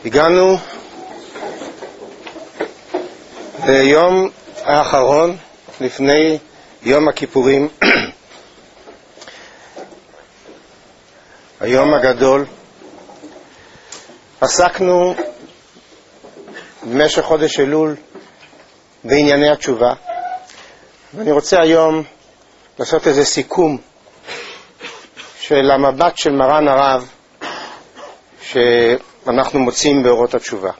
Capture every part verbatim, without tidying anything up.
הגענו ליום האחרון לפני יום הכיפורים, היום הגדול. עסקנו במשך חודש אלול בענייני התשובה, ואני רוצה היום לעשות איזה סיכום של המבט של מרן הרב שאנחנו מוצאים באורות התשובה.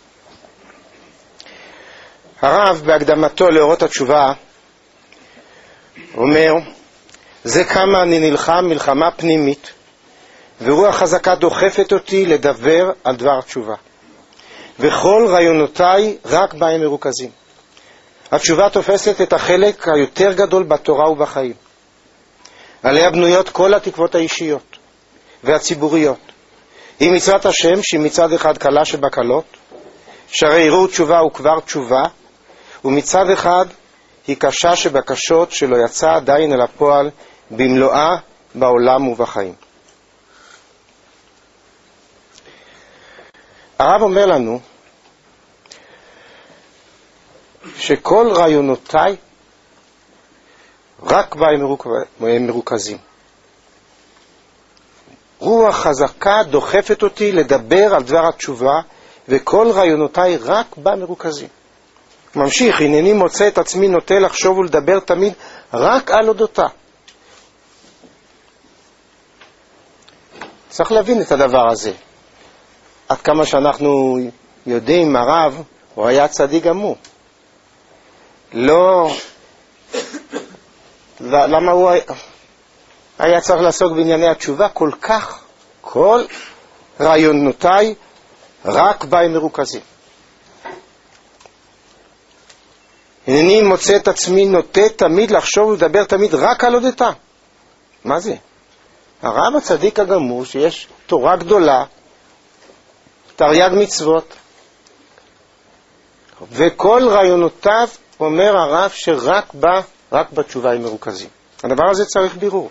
הרב בהקדמתו לאורות התשובה אומר, זה כמה אני נלחם מלחמה פנימית, ורוח חזקה דוחפת אותי לדבר על דבר התשובה, וכל רעיונותיי רק בהם מרוכזים. התשובה תופסת את החלק היותר גדול בתורה ובחיים, עליה בנויות כל התקוות האישיות והציבוריות. היא מצוות השם שהיא מצד אחד קלה שבקלות, שהרי ערעור תשובה הוא כבר תשובה, ומצד אחד היא קשה שבקשות שלא יצא עדיין אל הפועל במלואה בעולם ובחיים. הרב אומר לנו שכל רעיונותיי רק בהם מרוכזים. רוח חזקה דוחפת אותי לדבר על דבר התשובה, וכל רעיונותיי רק בה מרוכזים. ממשיך, הנני מוצא את עצמי נוטה לחשוב ולדבר תמיד רק על אודותה. צריך להבין את הדבר הזה. עד כמה שאנחנו יודעים, הרב הוא היה צדיק גמור. לא, למה הוא היה, היה צריך לעסוק בענייני התשובה כל כך? כל רעיונותיי רק בהם מרוכזים. הנני מוצא את עצמי נוטה תמיד לחשוב ולדבר תמיד רק על אודותה. מה זה? הרב הצדיק הגמור שיש תורה גדולה, תרי"ג מצוות, וכל רעיונותיו אומר הרב שרק בה, רק בתשובה הם מרוכזים. הדבר הזה צריך בירור.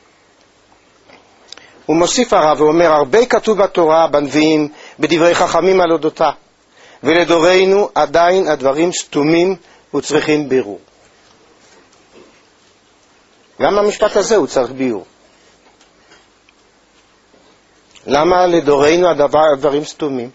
הוא מוסיף הרב ואומר, הרבה כתוב בתורה, בנביאים, בדברי חכמים על אודותה, ולדורנו עדיין הדברים סתומים וצריכים בירור. גם המשפט הזה הוא צריך בירור. למה לדורנו הדבר, הדברים סתומים?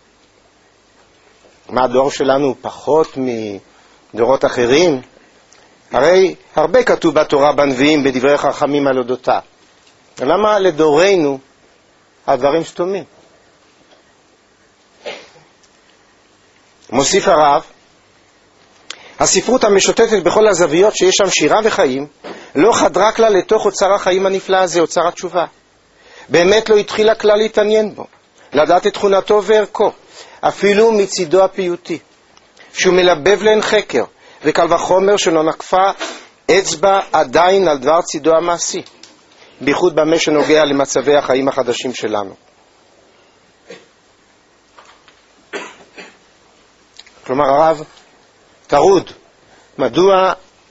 מה, הדור שלנו פחות מדורות אחרים? הרי הרבה כתוב בתורה, בנביאים, בדברי חכמים על אודותה. למה לדורנו הדברים סתומים? מוסיף הרב, הספרות המשוטטת בכל הזוויות שיש שם שירה וחיים, לא חדרה כלל לתוך אוצר החיים הנפלא הזה, אוצר התשובה. באמת לא התחילה כלל להתעניין בו, לדעת את תכונתו וערכו, אפילו מצידו הפיוטי, שהוא מלבב להן חקר, וקל וחומר שלא נקפה אצבע עדיין על דבר צידו המעשי, בייחוד במה שנוגע למצבי החיים החדשים שלנו. כלומר, הרב טרוד, מדוע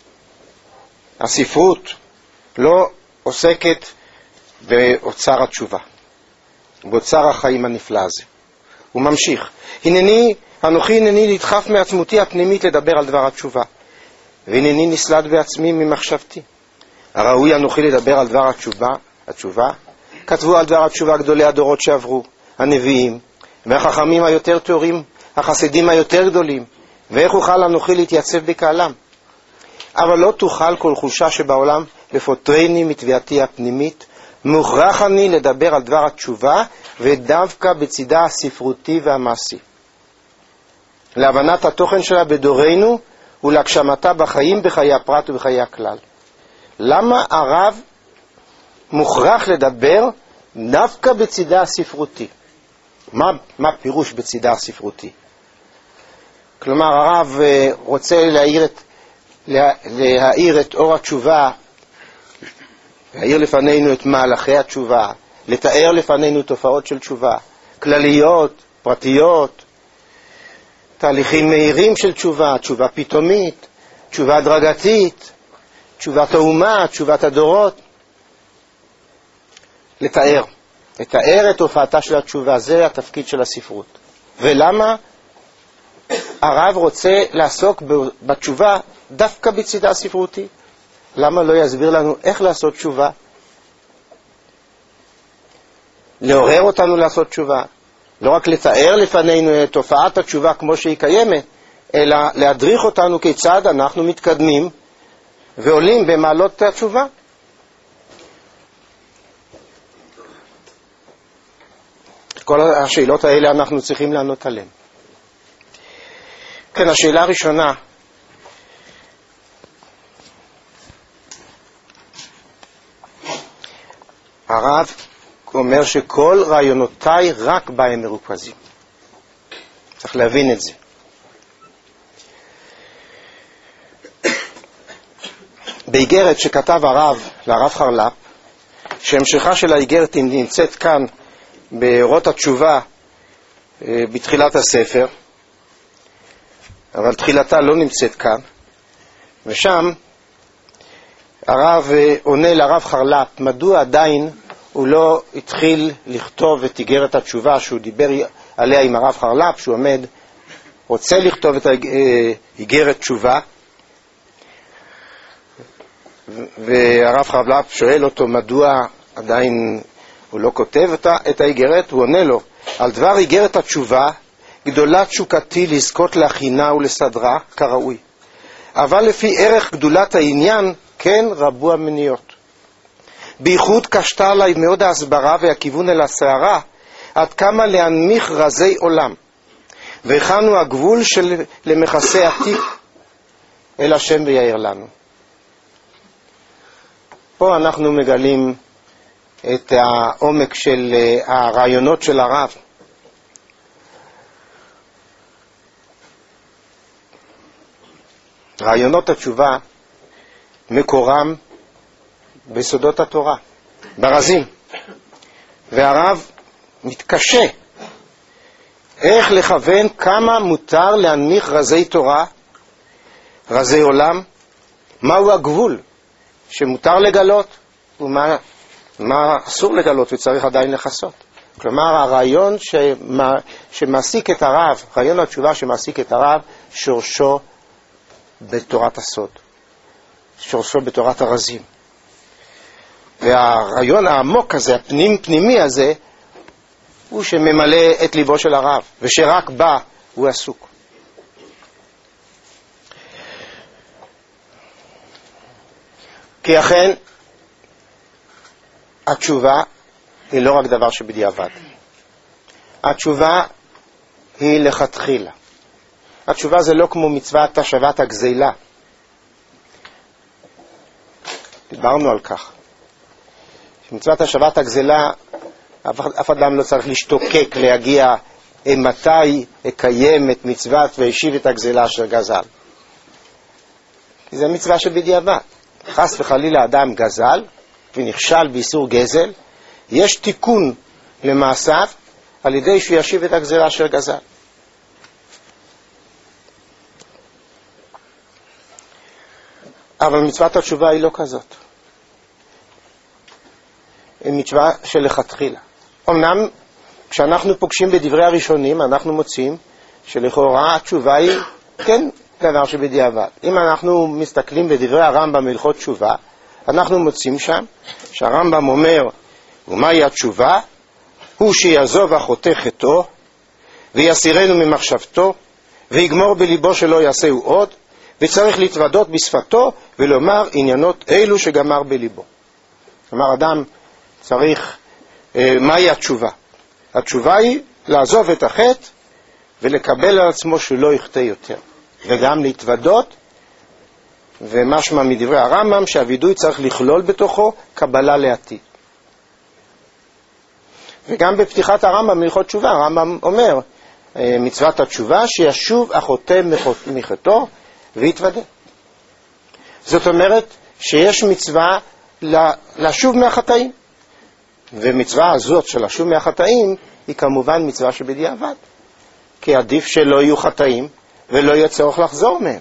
הספרות לא עוסקת באוצר התשובה, באוצר החיים הנפלא הזה. הוא ממשיך, הנני, אנוכי הנני לדחף מעצמותי הפנימית לדבר על דבר התשובה, והנני נסלט בעצמי ממחשבתי. הראוי אנוכי לדבר על דבר התשובה, התשובה. כתבו על דבר התשובה גדולי הדורות שעברו, הנביאים, והחכמים היותר תאורים, החסידים היותר גדולים, ואיך אוכל אנוכי להתייצב בקהלם? אבל לא תוכל כל חולשה שבעולם לפוטרני מתביעתי הפנימית. מוכרח אני לדבר על דבר התשובה, ודווקא בצידה הספרותי והמעשי, להבנת התוכן שלה בדורנו ולהגשמתה בחיים, בחיי הפרט ובחיי הכלל. למה הרב מוכרח לדבר דווקא בצידה הספרותי? מה, מה פירוש בצידה הספרותי? כלומר, הרב רוצה להאיר את, לה, להאיר את אור התשובה, להאיר לפנינו את מהלכי התשובה, לתאר לפנינו תופעות של תשובה, כלליות, פרטיות, תהליכים מהירים של תשובה, תשובה פתאומית, תשובה הדרגתית, תשובת האומה, תשובת הדורות. לתאר, לתאר את הופעתה של התשובה, זה התפקיד של הספרות. ולמה הרב רוצה לעסוק בתשובה דווקא בצידה הספרותי? למה לא יסביר לנו איך לעשות תשובה? לעורר אותנו לעשות תשובה. לא רק לתאר לפנינו את תופעת התשובה כמו שהיא קיימת, אלא להדריך אותנו כיצד אנחנו מתקדמים ועולים במעלות התשובה. כל השאלות האלה אנחנו צריכים לענות עליהן. כן, השאלה הראשונה, הרב אומר שכל רעיונותיי רק בהם מרוכזים. צריך להבין את זה. באיגרת שכתב הרב לרב חרל"פ, שהמשכה של האיגרת נמצאת כאן באורות התשובה בתחילת הספר, אבל תחילתה לא נמצאת כאן, ושם הרב עונה לרב חרל"פ מדוע עדיין הוא לא התחיל לכתוב את איגרת התשובה שהוא דיבר עליה עם הרב חרל"פ, שהוא עומד, רוצה לכתוב את איגרת תשובה, והרב חרל"פ שואל אותו מדוע עדיין הוא לא כותב את האיגרת. הוא עונה לו, על דבר איגרת התשובה גדולה תשוקתי לזכות להכינה ולסדרה כראוי, אבל לפי ערך גדולת העניין כן רבו המניעות. בייחוד קשתה עליי מאוד ההסברה והכיוון אל הסערה, עד כמה להנמיך רזי עולם, והיכן הוא הגבול של למכסה עתיק, אל השם ויעיר לנו. פה אנחנו מגלים את העומק של הרעיונות של הרב. רעיונות התשובה מקורם ביסודות התורה, ברזים, והרב מתקשה איך לכוון כמה מותר להנמיך רזי תורה, רזי עולם, מהו הגבול שמותר לגלות ומה מה אסור לגלות וצריך עדיין לחסות. כלומר, הרעיון שמה, שמעסיק את הרב, רעיון התשובה שמעסיק את הרב, שורשו בתורת הסוד, שורשו בתורת הרזים. והרעיון העמוק הזה, הפנים פנימי הזה, הוא שממלא את ליבו של הרב, ושרק בה הוא עסוק. כי אכן, התשובה היא לא רק דבר שבדיעבד. התשובה היא לכתחילה. התשובה זה לא כמו מצוות השבת הגזילה. דיברנו על כך. מצוות השבת הגזילה, אף אדם לא צריך להשתוקק להגיע מתי אקיים את מצוות והשיב את הגזילה אשר גזל. כי זה מצווה שבדיעבד. חס וחלילה אדם גזל, ונכשל באיסור גזל, יש תיקון למעשיו על ידי שהוא ישיב את הגזילה אשר גזל. אבל מצוות התשובה היא לא כזאת. היא מצווה של לכתחילה. אמנם כשאנחנו פוגשים בדברי הראשונים אנחנו מוצאים שלכאורה התשובה היא כן דבר שבדיעבד. אם אנחנו מסתכלים בדברי הרמב"ם בהלכות תשובה, אנחנו מוצאים שם שהרמב"ם אומר, ומהי התשובה? הוא שיעזוב החוטא חטאו ויסירנו ממחשבתו ויגמור בליבו שלא יעשהו עוד, וצריך להתוודות בשפתו ולומר עניינות אלו שגמר בליבו. כלומר, אדם צריך, אה, מהי התשובה? התשובה היא לעזוב את החטא ולקבל על עצמו שלא יחטא יותר, וגם להתוודות, ומשמע מדברי הרמב"ם שהווידוי צריך לכלול בתוכו קבלה לעתיד. וגם בפתיחת הרמב"ם בהלכות תשובה, הרמב"ם אומר, מצוות התשובה שישוב החוטא מחטאו ויתוודה. זאת אומרת שיש מצווה לשוב מהחטאים, ומצווה הזאת של לשוב מהחטאים היא כמובן מצווה שבדיעבד, כי עדיף שלא יהיו חטאים ולא יהיה צורך לחזור מהם.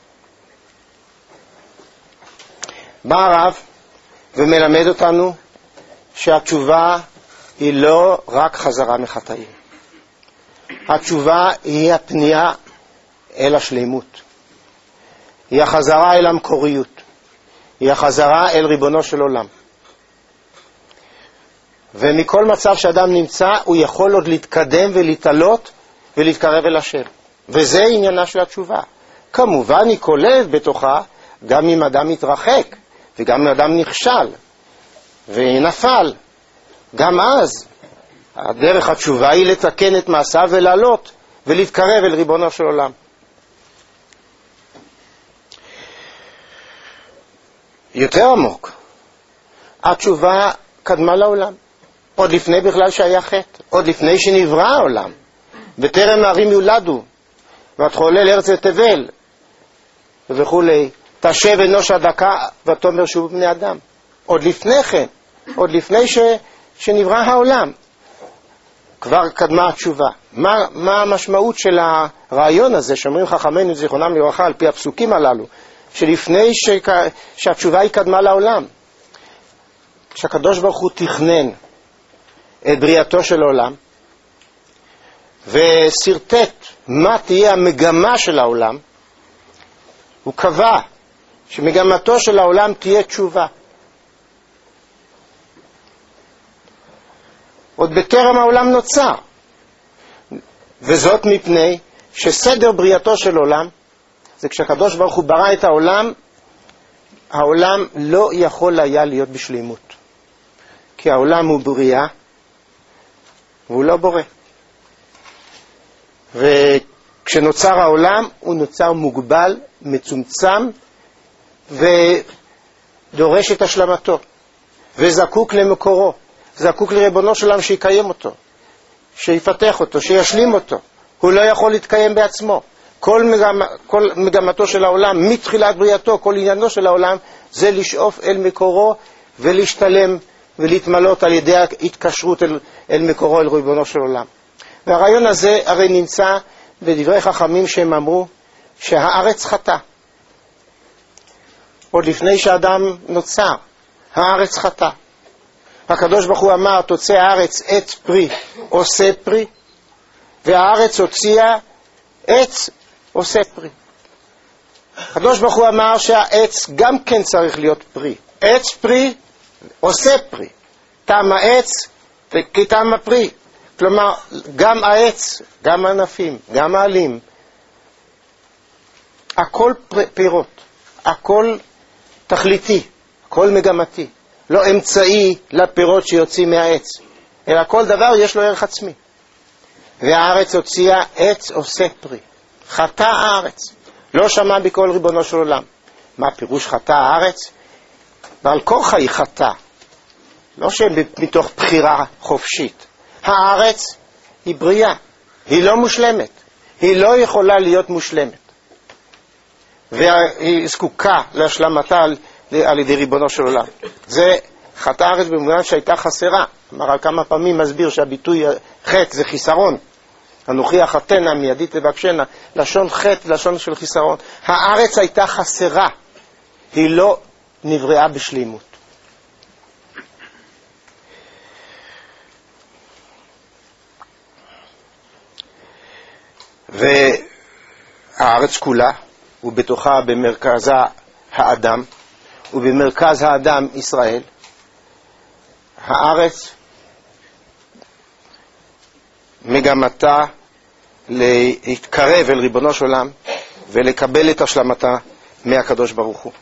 בא הרב ומלמד אותנו שהתשובה היא לא רק חזרה מחטאים. התשובה היא הפנייה אל השלימות. היא החזרה אל המקוריות. היא החזרה אל ריבונו של עולם. ומכל מצב שאדם נמצא, הוא יכול עוד להתקדם ולהתעלות ולהתקרב אל השם. וזה עניינה של התשובה. כמובן היא כוללת בתוכה, גם אם אדם מתרחק, וגם אם אדם נכשל, ונפל, גם אז, הדרך התשובה היא לתקן את מעשיו ולעלות, ולהתקרב אל ריבונו של עולם. יותר עמוק, התשובה קדמה לעולם. עוד לפני בכלל שהיה חטא, עוד לפני שנברא העולם, בטרם הערים יולדו, ותחולל ארץ ותבל, וכולי, תשב אנוש הדקה ותאמר שוב בני אדם. עוד לפני כן, עוד לפני ש, שנברא העולם, כבר קדמה התשובה. מה, מה המשמעות של הרעיון הזה, שאומרים חכמינו זיכרונם לברכה על פי הפסוקים הללו, שלפני ש, שהתשובה היא קדמה לעולם? כשהקדוש ברוך הוא תכנן את בריאתו של העולם, וסרטט מה תהיה המגמה של העולם, הוא קבע שמגמתו של העולם תהיה תשובה. עוד בטרם העולם נוצר. וזאת מפני שסדר בריאתו של עולם, זה כשהקדוש ברוך הוא ברא את העולם, העולם לא יכול היה להיות בשלימות. כי העולם הוא בריאה, והוא לא בורא. וכשנוצר העולם, הוא נוצר מוגבל, מצומצם, ודורש את השלמתו. וזקוק למקורו. זקוק לריבונו של עולם שיקיים אותו, שיפתח אותו, שישלים אותו. הוא לא יכול להתקיים בעצמו. כל, מגמה, כל מגמתו של העולם, מתחילת בריאתו, כל עניינו של העולם, זה לשאוף אל מקורו ולהשתלם ולהתמלות על ידי ההתקשרות אל, אל מקורו, אל ריבונו של עולם. והרעיון הזה הרי נמצא בדברי חכמים שהם אמרו שהארץ חטא. עוד לפני שאדם נוצר, הארץ חטא. הקדוש ברוך הוא אמר, תוצא הארץ עץ פרי, עושה פרי, והארץ הוציאה עץ, עושה פרי. הקדוש ברוך הוא אמר שהעץ גם כן צריך להיות פרי. עץ פרי, עושה פרי. טעם העץ, כי טעם הפרי. כלומר, גם העץ, גם הענפים, גם העלים, הכל פירות, הכל תכליתי, הכל מגמתי. לא אמצעי לפירות שיוצאים מהעץ, אלא כל דבר יש לו ערך עצמי. והארץ הוציאה עץ עושה פרי. חטא הארץ. לא שמע בכל ריבונו של עולם. מה פירוש חטא הארץ? ועל כורחה היא חטא. לא שמתוך בחירה חופשית. הארץ היא בריאה. היא לא מושלמת. היא לא יכולה להיות מושלמת. והיא זקוקה להשלמתה על, על ידי ריבונו של עולם. זה חטא הארץ במובן שהייתה חסרה. אמר על כמה פעמים מסביר שהביטוי חטא זה חיסרון. אנוכי החטאנה מיידית לבקשנה, לשון חטא, לשון של חיסרון. הארץ הייתה חסרה, היא לא נבראה בשלימות. והארץ כולה, ובתוכה במרכזה האדם, ובמרכז האדם ישראל, הארץ מגמתה להתקרב אל ריבונו של עולם ולקבל את השלמתה מהקדוש ברוך הוא.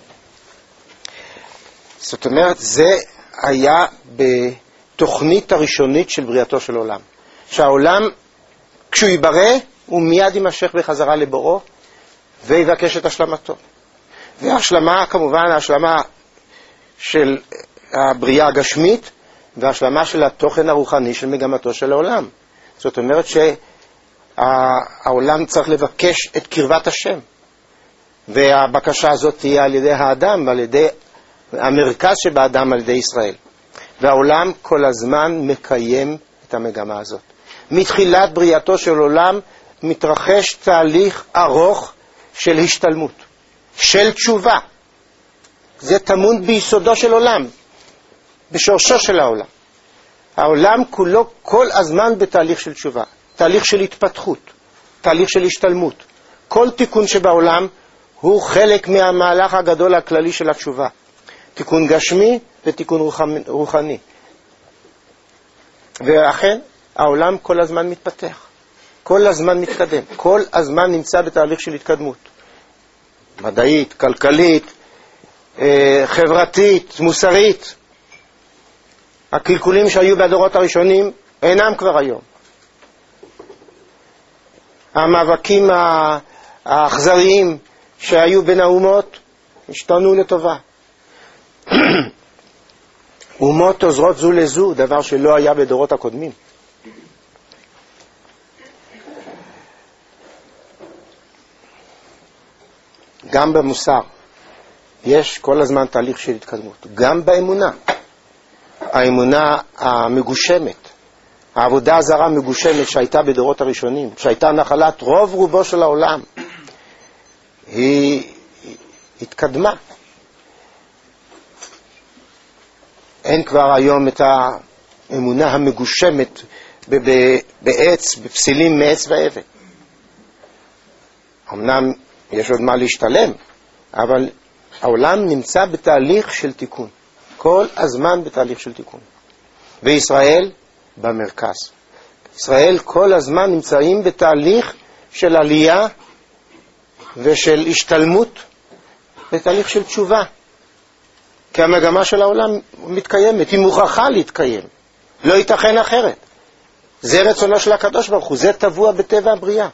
זאת אומרת, זה היה בתוכנית הראשונית של בריאתו של עולם. שהעולם, כשהוא ייברא, הוא מיד יימשך בחזרה לבוראו ויבקש את השלמתו. וההשלמה, כמובן, ההשלמה של הבריאה הגשמית וההשלמה של התוכן הרוחני של מגמתו של העולם. זאת אומרת שהעולם צריך לבקש את קרבת השם. והבקשה הזאת תהיה על ידי האדם ועל ידי המרכז שבאדם על ידי ישראל. והעולם כל הזמן מקיים את המגמה הזאת. מתחילת בריאתו של עולם מתרחש תהליך ארוך של השתלמות, של תשובה. זה טמון ביסודו של עולם, בשורשו של העולם. העולם כולו כל הזמן בתהליך של תשובה. תהליך של התפתחות, תהליך של השתלמות. כל תיקון שבעולם הוא חלק מהמהלך הגדול הכללי של התשובה. תיקון גשמי ותיקון רוחני. ואכן, העולם כל הזמן מתפתח. כל הזמן מתקדם. כל הזמן נמצא בתהליך של התקדמות. מדעית, כלכלית, חברתית, מוסרית. הקלקולים שהיו בדורות הראשונים אינם כבר היום. המאבקים האכזריים שהיו בין האומות השתנו לטובה. אומות עוזרות זו לזו, דבר שלא היה בדורות הקודמים. גם במוסר יש כל הזמן תהליך של התקדמות. גם באמונה. האמונה המגושמת, העבודה הזרה המגושמת שהייתה בדורות הראשונים, שהייתה נחלת רוב רובו של העולם, היא התקדמה. אין כבר היום את האמונה המגושמת בעץ, בפסילים מעץ ואבן. אמנם יש עוד מה להשתלם, אבל העולם נמצא בתהליך של תיקון. כל הזמן בתהליך של תיקון. וישראל במרכז. ישראל כל הזמן נמצאים בתהליך של עלייה ושל השתלמות, בתהליך של תשובה. כי המגמה של העולם מתקיימת, היא מוכרחה להתקיים. לא ייתכן אחרת. זה רצונו של הקדוש ברוך הוא, זה טבוע בטבע הבריאה.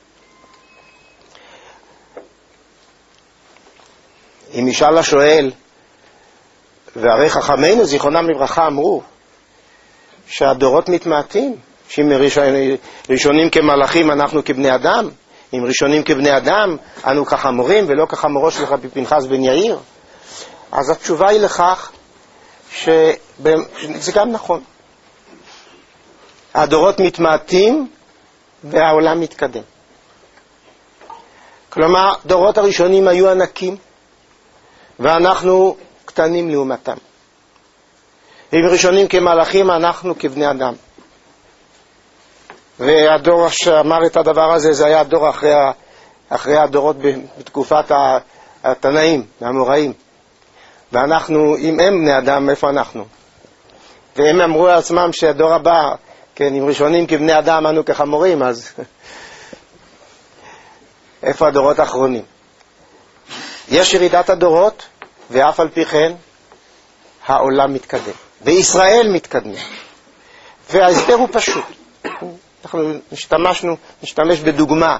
אם ישאל השואל, והרי חכמינו זיכרונם לברכה אמרו שהדורות מתמעטים, שאם ראשונים כמלאכים אנחנו כבני אדם, אם ראשונים כבני אדם אנו כחמורים ולא כחמורו של רבי פנחס בן יאיר, אז התשובה היא לכך שזה גם נכון. הדורות מתמעטים והעולם מתקדם. כלומר, דורות הראשונים היו ענקים ואנחנו קטנים לעומתם. אם ראשונים כמלאכים אנחנו כבני אדם. והדור שאמר את הדבר הזה זה היה הדור אחרי, אחרי הדורות בתקופת התנאים, האמוראים. ואנחנו, אם הם בני אדם, איפה אנחנו? והם אמרו לעצמם שהדור הבא, כן, אם ראשונים כבני אדם אנו כחמורים, אז איפה הדורות האחרונים? יש ירידת הדורות, ואף על פי כן העולם מתקדם. וישראל מתקדמים. וההסבר הוא פשוט. אנחנו נשתמשנו, נשתמש בדוגמה.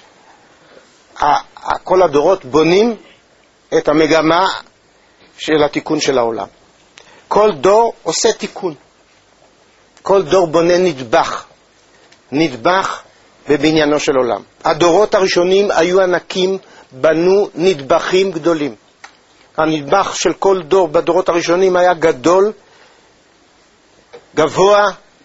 כל הדורות בונים את המגמה של התיקון של העולם. כל דור עושה תיקון. כל דור בונה נדבך. נדבך בבניינו של עולם. הדורות הראשונים היו ענקים, בנו נדבכים גדולים. הנדבך של כל דור בדורות הראשונים היה גדול, גבוה,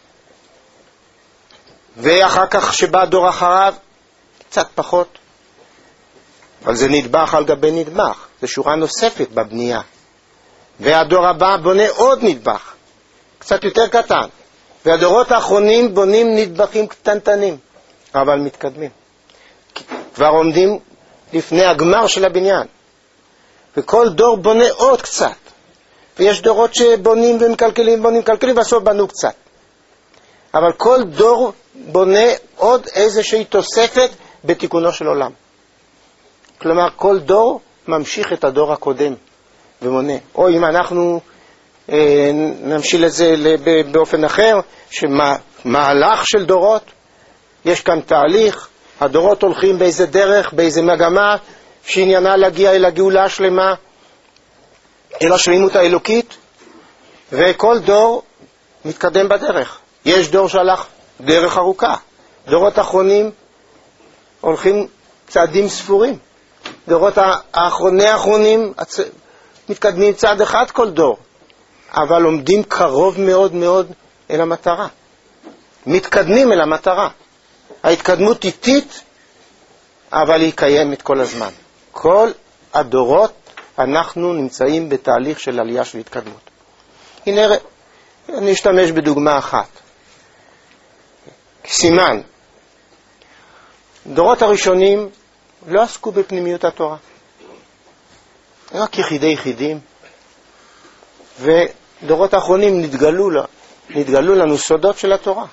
ואחר כך שבא דור אחריו, קצת פחות. אבל זה נדבך על גבי נדבך, זה שורה נוספת בבנייה. והדור הבא בונה עוד נדבך, קצת יותר קטן. והדורות האחרונים בונים נדבכים קטנטנים, אבל מתקדמים. כבר עומדים לפני הגמר של הבניין. וכל דור בונה עוד קצת. ויש דורות שבונים ומקלקלים, בונים ומקלקלים, בסוף בנו קצת. אבל כל דור בונה עוד איזושהי תוספת בתיקונו של עולם. כלומר, כל דור ממשיך את הדור הקודם ומונה. או אם אנחנו אה, נמשיל את זה באופן אחר, שמהלך של דורות, יש כאן תהליך, הדורות הולכים באיזה דרך, באיזה מגמה, שעניינה להגיע אל הגאולה השלמה, אל השלמות האלוקית, וכל דור מתקדם בדרך. יש דור שהלך דרך ארוכה. דורות האחרונים הולכים צעדים ספורים. דורות האחרוני האחרונים מתקדמים צעד אחד כל דור, אבל עומדים קרוב מאוד מאוד אל המטרה. מתקדמים אל המטרה. ההתקדמות איטית, אבל היא קיימת כל הזמן. כל הדורות אנחנו נמצאים בתהליך של עלייה של התקדמות. הנה, אני אשתמש בדוגמה אחת. סימן דורות הראשונים לא עסקו בפנימיות התורה. הם רק יחידי יחידים, ודורות האחרונים נתגלו, נתגלו לנו סודות של התורה.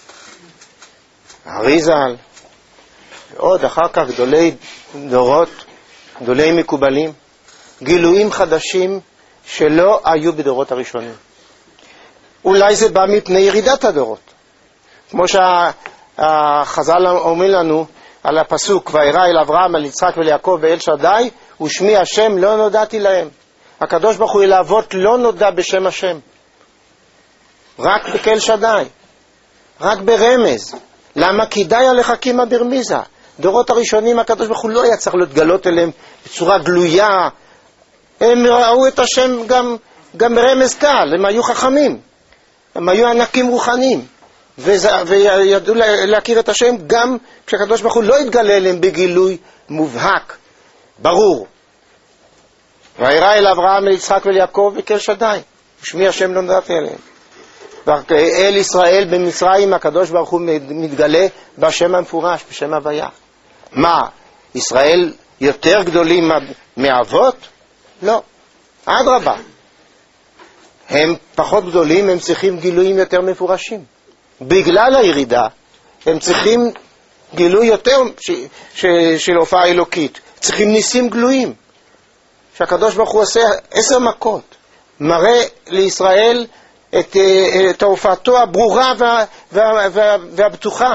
אריז"ל, ועוד אחר כך גדולי דורות, גדולי מקובלים, גילויים חדשים שלא היו בדורות הראשונים. אולי זה בא מפני ירידת הדורות. כמו שהחז"ל אומר לנו על הפסוק, וירא אל אברהם, אל יצחק וליעקב ואל שדי, ושמי השם לא נודעתי להם. הקדוש ברוך הוא אל האבות לא נודע בשם השם. רק בכל שדי. רק ברמז. למה? כי די עליך קימה ברמיזה. דורות הראשונים הקדוש ברוך הוא לא היה צריך להתגלות אליהם בצורה גלויה. הם ראו את השם גם, גם ברמז קל. הם היו חכמים. הם היו ענקים רוחניים. וידעו להכיר את השם גם כשהקדוש ברוך הוא לא התגלה אליהם בגילוי מובהק, ברור. וירא אל אברהם, אל יצחק וליעקב וכל שדי, ושמי השם לא נודעתי אליהם. ואל ישראל במצרים הקדוש ברוך הוא מתגלה בשם המפורש, בשם הוויה. מה, ישראל יותר גדולים מאבות? לא, אדרבה. הם פחות גדולים, הם צריכים גילויים יותר מפורשים. בגלל הירידה, הם צריכים גילוי יותר ש, ש, של הופעה אלוקית. צריכים ניסים גלויים. שהקדוש ברוך הוא עושה עשר מכות. מראה לישראל את, את ההופעתו הברורה וה, וה, וה, והבטוחה.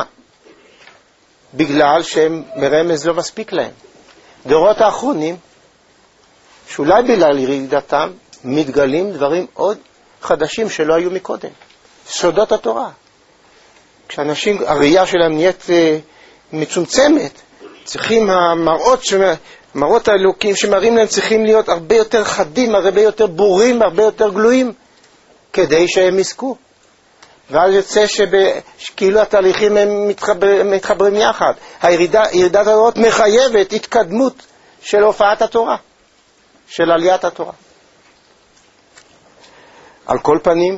בגלל שהם ברמז לא מספיק להם. דורות האחרונים, שאולי בגלל ירידתם, מתגלים דברים עוד חדשים שלא היו מקודם. סודות התורה. כשאנשים, הראייה שלהם נהיית אה, מצומצמת, צריכים המראות, מראות האלוקים שמראים להם צריכים להיות הרבה יותר חדים, הרבה יותר ברורים, הרבה יותר גלויים, כדי שהם יזכו. ואז יוצא שכאילו התהליכים הם מתחבר, מתחברים יחד. הירידה, ירידת הדורות מחייבת התקדמות של הופעת התורה, של עליית התורה. על כל פנים,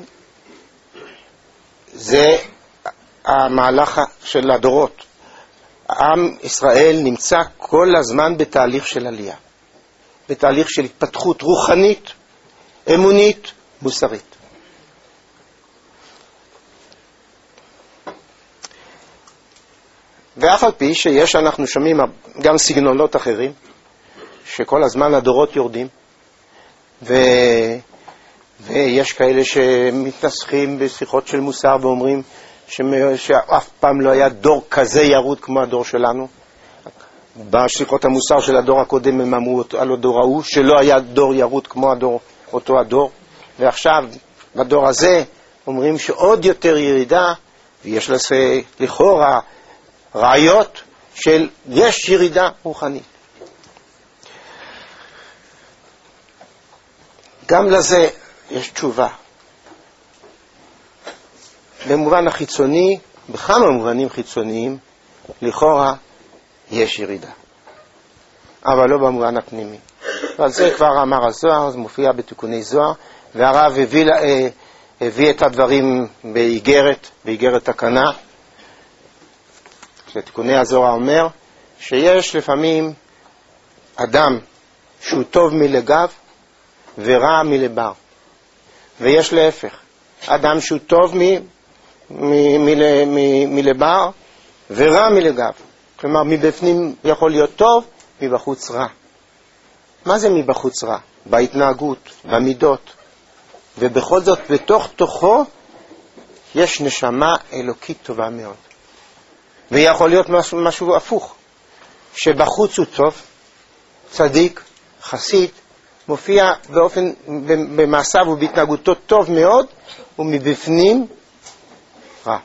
זה המהלך של הדורות. עם ישראל נמצא כל הזמן בתהליך של עלייה. בתהליך של התפתחות רוחנית, אמונית, מוסרית. ואף על פי שיש, אנחנו שומעים גם סגנונות אחרים, שכל הזמן הדורות יורדים, ו... ויש כאלה שמתנסחים בשיחות של מוסר ואומרים שאף פעם לא היה דור כזה ירוד כמו הדור שלנו. בשיחות המוסר של הדור הקודם הם אמרו על הדור ההוא שלא היה דור ירוד כמו הדור, אותו הדור. ועכשיו בדור הזה אומרים שעוד יותר ירידה, ויש לזה לכאורה ראיות של יש ירידה רוחנית. גם לזה יש תשובה. במובן החיצוני, בכמה מובנים חיצוניים, לכאורה יש ירידה. אבל לא במובן הפנימי. ועל זה כבר אמר הזוהר, זה מופיע בתיקוני זוהר, והרב הביא, הביא את הדברים באיגרת, באיגרת תקנה. שתיקוני הזוהר אומר שיש לפעמים אדם שהוא טוב מלגב ורע מלבר. ויש להפך, אדם שהוא טוב מ, מ, מ, מ, מלבר ורע מלגב. כלומר, מבפנים יכול להיות טוב, מבחוץ רע. מה זה מבחוץ רע? בהתנהגות, במידות. ובכל זאת, בתוך תוכו, יש נשמה אלוקית טובה מאוד. ויכול להיות משהו, משהו הפוך, שבחוץ הוא טוב, צדיק, חסיד, מופיע באופן, במעשיו ובהתנהגותו טוב מאוד, ומבפנים רע.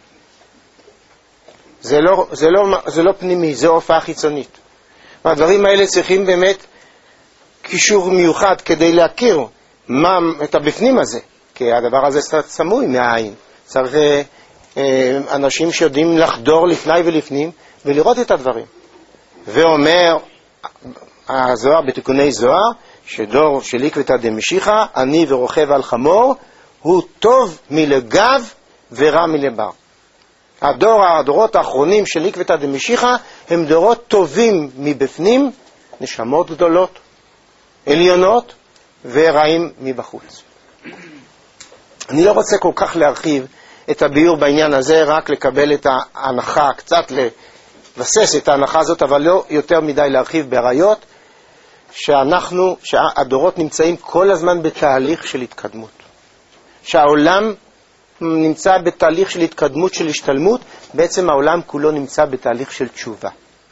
זה לא, זה לא, זה לא פנימי, זה הופעה חיצונית. והדברים האלה צריכים באמת קישור מיוחד כדי להכיר מה, את הבפנים הזה, כי הדבר הזה סמוי מהעין. צריך אה, אנשים שיודעים לחדור לפני ולפנים ולראות את הדברים. ואומר הזוהר בתיקוני זוהר, שדור של עקבתא דמשיחא, אני ורוכב על חמור, הוא טוב מלגב ורע מלבר. הדור, הדורות האחרונים של עקבתא דמשיחא הם דורות טובים מבפנים, נשמות גדולות, עליונות, ורעים מבחוץ. אני לא רוצה כל כך להרחיב את הביור בעניין הזה, רק לקבל את ההנחה, קצת לבסס את ההנחה הזאת, אבל לא יותר מדי להרחיב בעריות, שאנחנו, שהדורות נמצאים כל הזמן בתהליך של התקדמות. שהעולם נמצא בתהליך של התקדמות, של השתלמות, בעצם העולם כולו נמצא בתהליך של תשובה.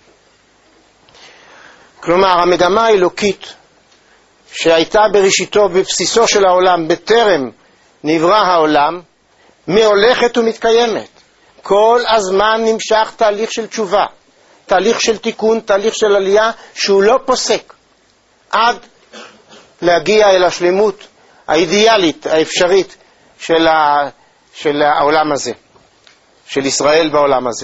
כלומר, המגמה האלוקית שהייתה בראשיתו, בבסיסו של העולם, בטרם נברא העולם, מהולכת ומתקיימת. כל הזמן נמשך תהליך של תשובה, תהליך של תיקון, תהליך של עלייה, שהוא לא פוסק, עד להגיע אל השלמות האידיאלית, האפשרית, של, ה, של העולם הזה, של ישראל בעולם הזה.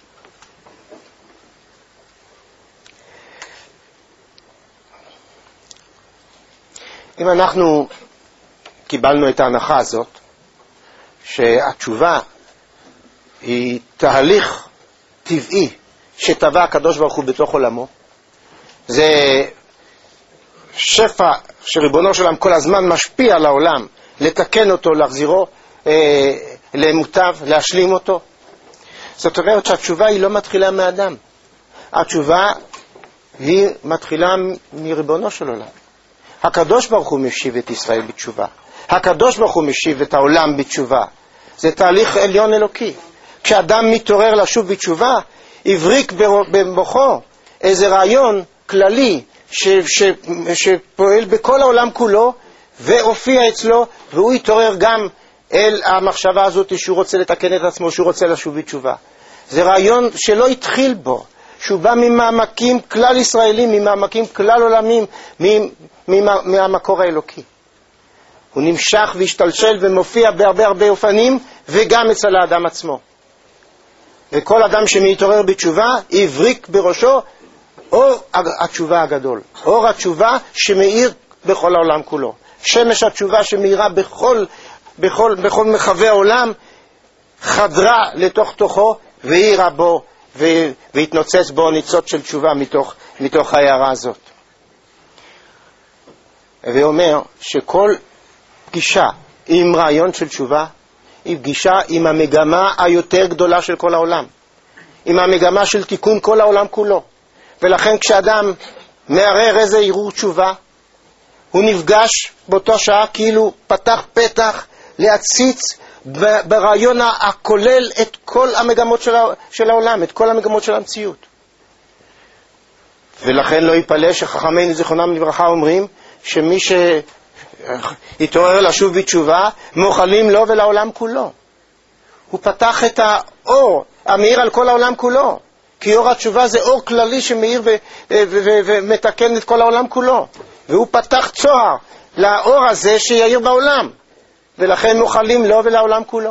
אם אנחנו קיבלנו את ההנחה הזאת, שהתשובה היא תהליך טבעי שטבע הקדוש ברוך הוא בתוך עולמו, זה שפע שריבונו של עולם כל הזמן משפיע על העולם, לתקן אותו, להחזירו אה, למוטב, להשלים אותו. זאת אומרת שהתשובה היא לא מתחילה מאדם, התשובה היא מתחילה מריבונו של עולם. הקדוש ברוך הוא משיב את ישראל בתשובה, הקדוש ברוך הוא משיב את העולם בתשובה. זה תהליך עליון אלוקי. כשאדם מתעורר לשוב בתשובה, הבריק במוחו איזה רעיון כללי ש, ש, שפועל בכל העולם כולו והופיע אצלו, והוא יתעורר גם אל המחשבה הזאת שהוא רוצה לתקן את עצמו, שהוא רוצה לשוב בתשובה. זה רעיון שלא התחיל בו, שהוא בא ממעמקים כלל ישראלים, ממעמקים כלל עולמים, מהמקור האלוקי. הוא נמשך והשתלשל ומופיע בהרבה הרבה אופנים, וגם אצל האדם עצמו. וכל אדם שמתעורר בתשובה, הבריק בראשו אור התשובה הגדול, אור התשובה שמאיר בכל העולם כולו. שמש התשובה שמאירה בכל, בכל, בכל מחווה העולם, חדרה לתוך תוכו, והאירה בו, והתנוצץ בו ניצוץ של תשובה מתוך, מתוך ההערה הזאת. ואומר שכל פגישה עם רעיון של תשובה, היא פגישה עם המגמה היותר גדולה של כל העולם, עם המגמה של תיקון כל העולם כולו. ולכן כשאדם מערער איזה ערעור תשובה, הוא נפגש באותו שעה כאילו פתח פתח להציץ ברעיון הכולל את כל המגמות של העולם, את כל המגמות של המציאות. ולכן לא ייפלא שחכמינו זיכרונם לברכה אומרים שמי שהתעורר לשוב בתשובה, מוחלים לו ולעולם כולו. הוא פתח את האור המאיר על כל העולם כולו, כי אור התשובה זה אור כללי שמאיר ו- ו- ו- ומתקן את כל העולם כולו, והוא פתח צוהר לאור הזה שיאיר בעולם, ולכן מוחלים לו ולעולם כולו.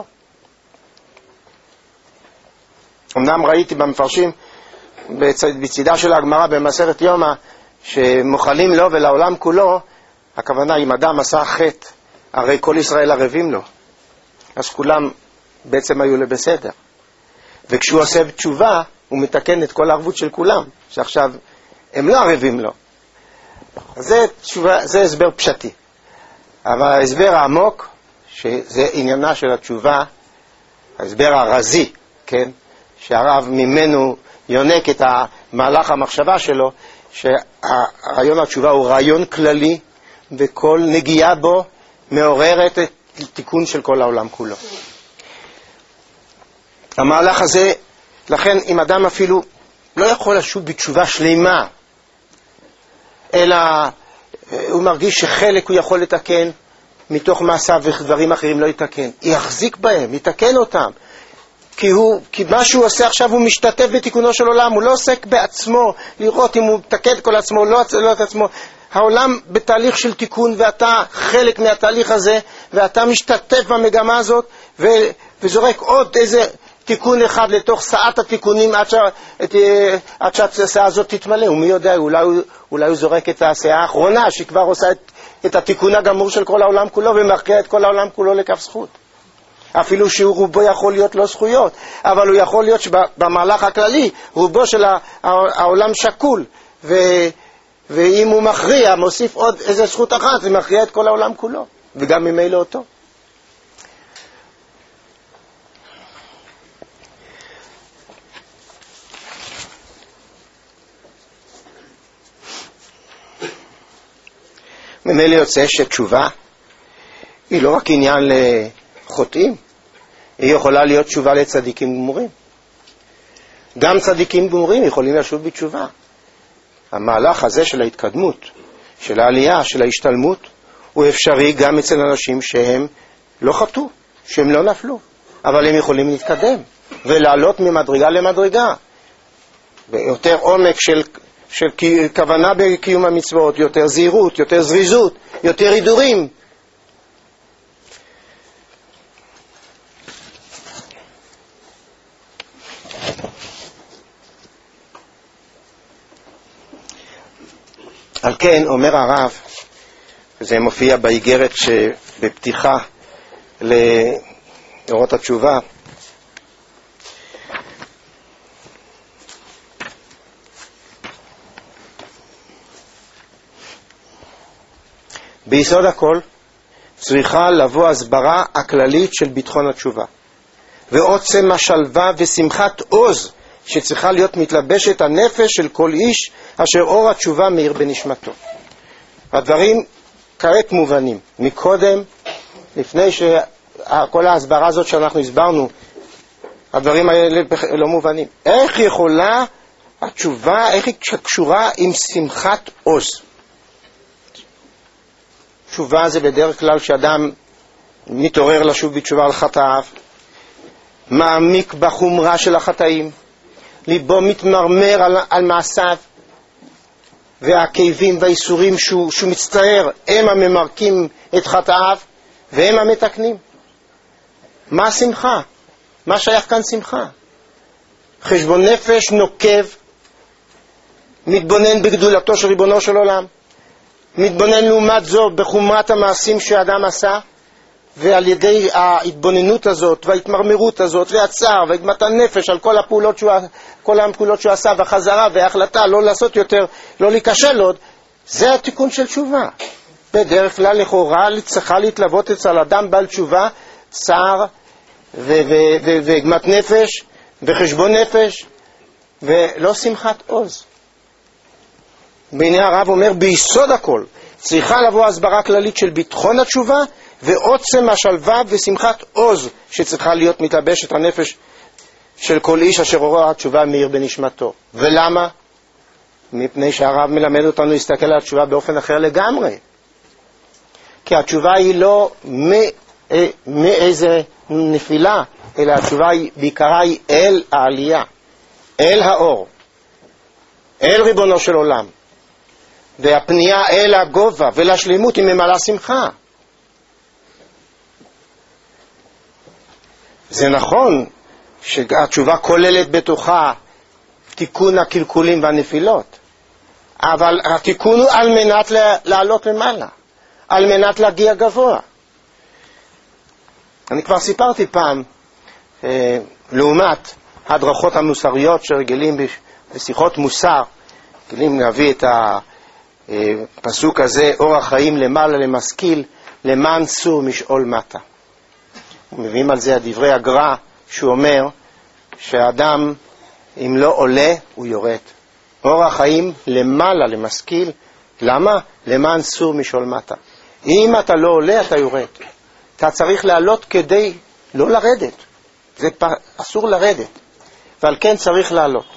אמנם ראיתי במפרשים בצידה של הגמרא במסכת יומא שמוחלים לו ולעולם כולו, הכוונה אם אדם עשה חטא, הרי כל ישראל ערבים לו, אז כולם בעצם היו לבסדר, וכשהוא עושה תשובה הוא מתקן את כל הערבות של כולם, שעכשיו הם לא ערבים לו. זה, תשובה, זה הסבר פשטי. אבל ההסבר העמוק, שזה עניינה של התשובה, ההסבר הרזי, כן, שהרב ממנו יונק את המהלך המחשבה שלו, שהרעיון התשובה הוא רעיון כללי, וכל נגיעה בו מעוררת את תיקון של כל העולם כולו. המהלך הזה, לכן אם אדם אפילו לא יכול לשוב בתשובה שלמה, אלא הוא מרגיש שחלק הוא יכול לתקן מתוך מעשיו ודברים אחרים לא יתקן, יחזיק בהם, יתקן אותם, כי, הוא, כי מה שהוא עושה עכשיו הוא משתתף בתיקונו של עולם, הוא לא עוסק בעצמו לראות אם הוא מתקן כל עצמו, לא, לא את עצמו. העולם בתהליך של תיקון, ואתה חלק מהתהליך הזה, ואתה משתתף במגמה הזאת, ו, וזורק עוד איזה תיקון אחד לתוך שאת התיקונים עד, ש, את, עד שהשאה הזאת תתמלא. ומי יודע, אולי, אולי הוא זורק את השאה האחרונה שכבר עושה את, את התיקון הגמור של כל העולם כולו ומרקיע את כל העולם כולו לכף זכות. אפילו שהוא רובו יכול להיות לא זכויות, אבל הוא יכול להיות שבמהלך הכללי רובו של העולם שקול, ו, ואם הוא מכריע, מוסיף עוד איזה זכות אחת, זה מכריע את כל העולם כולו, וגם ממילא אותו. ממילא יוצא שתשובה היא לא רק עניין לחוטאים, היא יכולה להיות תשובה לצדיקים גמורים. גם צדיקים גמורים יכולים לשוב בתשובה. המהלך הזה של ההתקדמות, של העלייה, של ההשתלמות, הוא אפשרי גם אצל אנשים שהם לא חטאו, שהם לא נפלו, אבל הם יכולים להתקדם ולעלות ממדרגה למדרגה, ביותר עומק של של כוונה בקיום המצוות, יותר זהירות, יותר זריזות, יותר הידורים. על כן אומר הרב, זה מופיע באיגרת שבפתיחה לאורות התשובה, ביסוד הכל צריכה לבוא הסברה הכללית של ביטחון התשובה, ועוצם השלווה ושמחת עוז שצריכה להיות מתלבשת הנפש של כל איש אשר אור התשובה מאיר בנשמתו. הדברים כעת מובנים. מקודם, לפני שכל ההסברה הזאת שאנחנו הסברנו, הדברים האלה לא מובנים. איך יכולה התשובה, איך היא קשורה עם שמחת עוז? תשובה זה בדרך כלל שאדם מתעורר לשוב בתשובה על חטאיו, מעמיק בחומרה של החטאים, ליבו מתמרמר על, על מעשיו, והכאבים והאיסורים שהוא, שהוא מצטער הם הממרקים את חטאיו והם המתקנים. מה השמחה? מה שייך כאן שמחה? חשבון נפש נוקב, מתבונן בגדולתו של ריבונו של עולם, מתבונן לעומת זו בחומרת המעשים שהאדם עשה, ועל ידי ההתבוננות הזאת וההתמרמרות הזאת והצער והגמת הנפש על כל הפעולות שהוא, כל הפעולות שהוא עשה, והחזרה וההחלטה לא לעשות יותר, לא להיכשל עוד, זה התיקון של תשובה. בדרך כלל לכאורה צריכה להתלוות אצל אדם בעל תשובה צער והגמת נפש וחשבון נפש ולא שמחת עוז. בעיני הרב אומר ביסוד הכל צריכה לבוא הסברה כללית של ביטחון התשובה ועוצם השלווה ושמחת עוז שצריכה להיות מתלבשת הנפש של כל איש אשר אור התשובה מאיר בנשמתו. ולמה? מפני שהרב מלמד אותנו להסתכל על התשובה באופן אחר לגמרי. כי התשובה היא לא מאיזה נפילה, אלא התשובה היא בעיקרה היא אל העלייה, אל האור, אל ריבונו של עולם. והפנייה אל הגובה ולשלימות היא ממלאה שמחה. זה נכון שהתשובה כוללת בתוכה תיקון הקלקולים והנפילות, אבל התיקון הוא על מנת לעלות למעלה, על מנת להגיע גבוה. אני כבר סיפרתי פעם, אה, לעומת הדרכות המוסריות שרגילים בשיחות מוסר, רגילים להביא את הפסוק הזה, אור החיים למעלה למשכיל, למען צור משאול מטה. מביאים על זה הדברי הגר"א, שהוא אומר שהאדם אם לא עולה הוא יורד. אור החיים למעלה למשכיל, למה? למען צור משאול מטה. אם אתה לא עולה אתה יורד. אתה צריך לעלות כדי לא לרדת. זה פ... אסור לרדת, ועל כן צריך לעלות.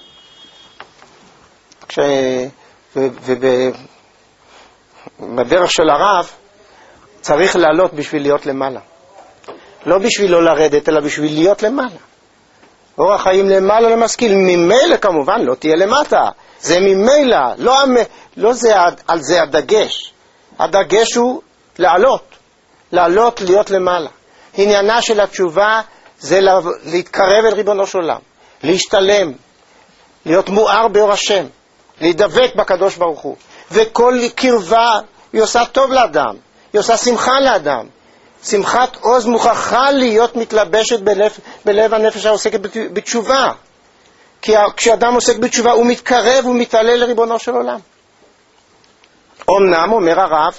כש... ובדרך ו... של הרב צריך לעלות בשביל להיות למעלה, לא בשביל לא לרדת אלא בשביל להיות למעלה. אור החיים למעלה למשכיל, ממילא כמובן לא תהיה למטה, זה ממילא, לא, לא זה, על זה הדגש. הדגש הוא לעלות, לעלות להיות למעלה. עניינה של התשובה זה להתקרב אל ריבונו של עולם, להשתלם, להיות מואר באור השם, להידבק בקדוש ברוך הוא. וכל קרבה היא עושה טוב לאדם, היא עושה שמחה לאדם. שמחת עוז מוכרחה להיות מתלבשת בלב, בלב הנפש העוסקת בתשובה. כי כשאדם עוסק בתשובה הוא מתקרב, הוא מתעלה לריבונו של עולם. אמנם, אומר הרב,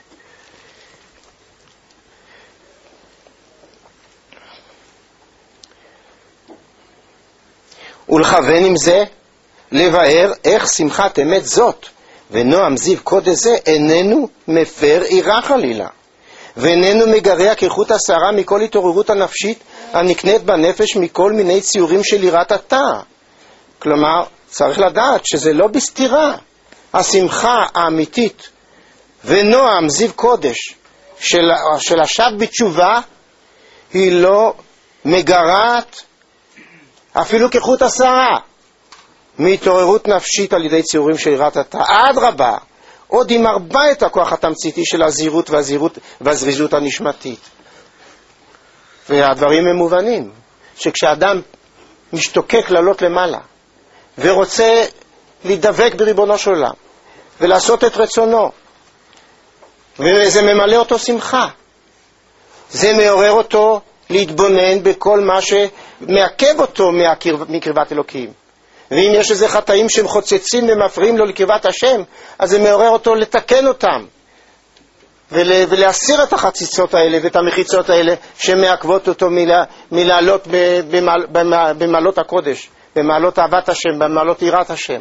ולכוון עם זה לבאר איך שמחת אמת זאת ונועם זיו קודש זה איננו מפר עירה חלילה, ואיננו מגרע כחוט השערה מכל התעוררות הנפשית הנקנית בנפש מכל מיני ציורים של יראת התא. כלומר, צריך לדעת שזה לא בסתירה. השמחה האמיתית ונועם זיו קודש של, של השב בתשובה היא לא מגרעת אפילו כחוט השערה מהתעוררות נפשית על ידי ציורים של יראת התא. אדרבה, עוד היא מרבה את הכוח התמציתי של הזהירות והזהירות והזריזות הנשמתית. והדברים הם מובנים, שכשאדם משתוקק לעלות למעלה ורוצה להידבק בריבונו של עולם ולעשות את רצונו, וזה ממלא אותו שמחה, זה מעורר אותו להתבונן בכל מה שמעכב אותו מקרבת אלוקים. ואם יש איזה חטאים שהם חוצצים ומפריעים לו לקרבת השם, אז זה מעורר אותו לתקן אותם ול, ולהסיר את החציצות האלה ואת המחיצות האלה שמעכבות אותו מלה, מלעלות במעל, במעלות הקודש, במעלות אהבת השם, במעלות יראת השם.